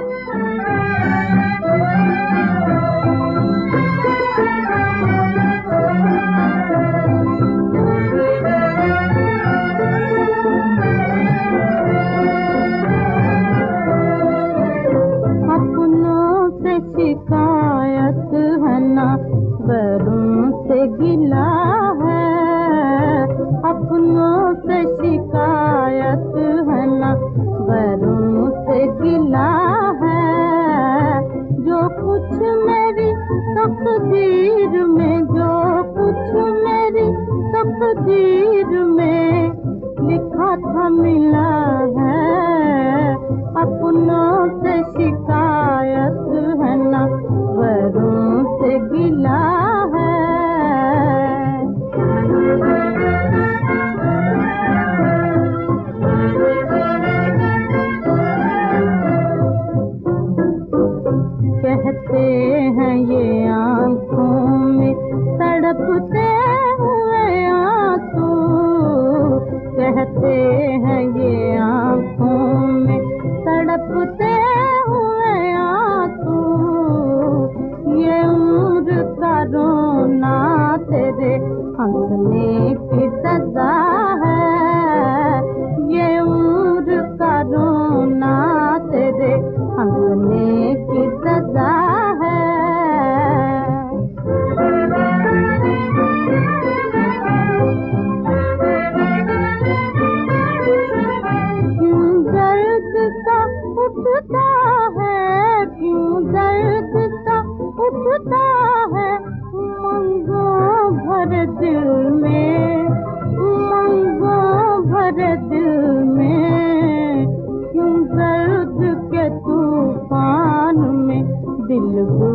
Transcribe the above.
शिकायत है ना वरों से गिला है, अपनों से शिकायत है ना वरों से गिला है। जो कुछ मेरी तकदीर में, जो कुछ मेरी तकदीर में लिखा था मिला है। अपनों से शिकायत है ना वरों से गिला है। कहते हैं ये आँखों में तड़पते हुए आंसू, कहते हैं ये आँखों में तड़पते हुए आंसू। ये उम्र का रोना तेरे हंसने की सजा है। ये उम्र का रोना तेरे हंसने की सजा है। क्यों दर्द सा उठता है, क्यों दर्द सा उठता है उमंगों भरे दिल में, उमंगों भरे दिल में। क्यों दर्द के तूफान में दिल